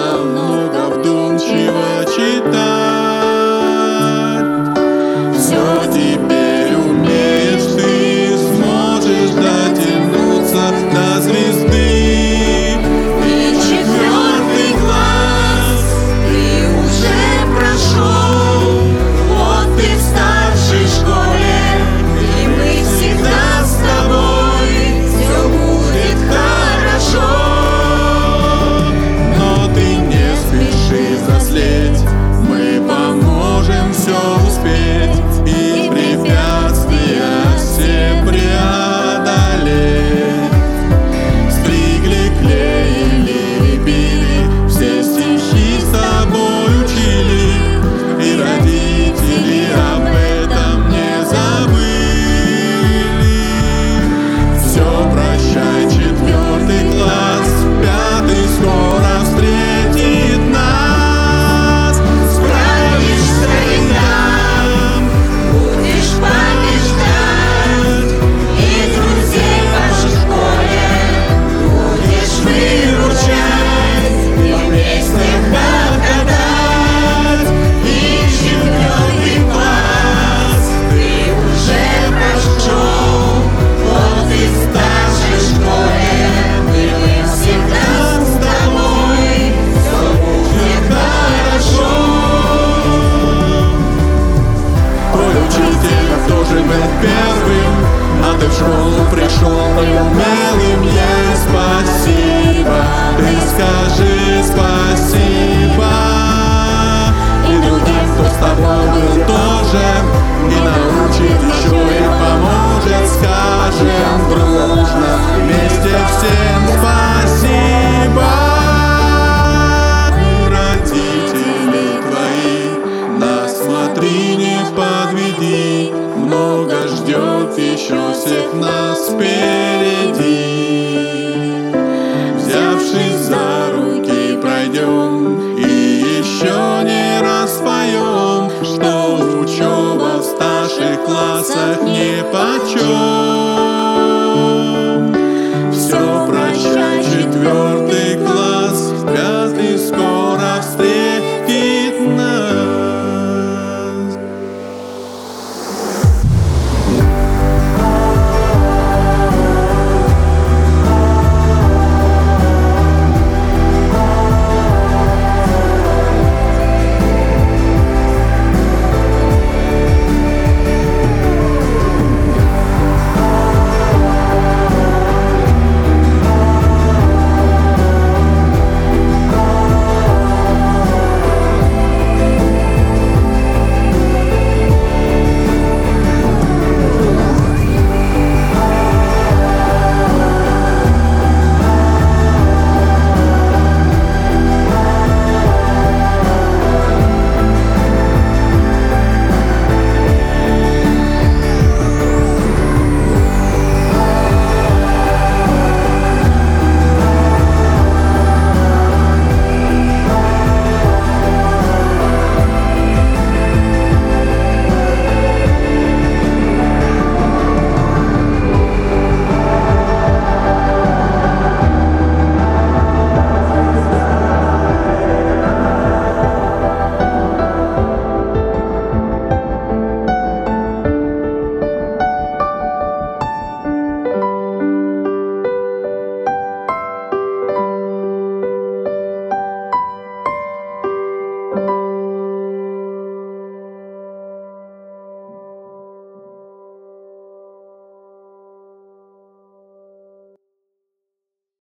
много вдумчиво читать. Все теперь умеешь ты, сможешь дотянуться до звезды. И 4 класс ты уже прошел, вот ты в старшей школе, и мы всегда с тобой, все будет хорошо. Но ты не спеши взрослеть, мы поможем все успеть и препятствия все преодолеть. Стригли, клеили, лепили, все стихи с тобой учили, и родители об этом не забыли. Все, прощай, 4 класс, 5 скоро встретит нас. Справишься и там будешь побеждать, и друзей по школе будешь выручать, и вместе хохотать. И 4 класс ты уже прошел, вот и в старшей школе, и мы всегда с тобой, все будет хорошо. Твой учитель должен быть первым, а ты в школу пришел неумелым. Ей спасибо, ты скажи спасибо. И другим, кто с тобой был тоже, и научит еще и поможет. Скажем дружно вместе всем спасибо. Родители твои, нас смотри, не подведи, много ждет еще всех нас впереди. Взявшись за руки, пройдем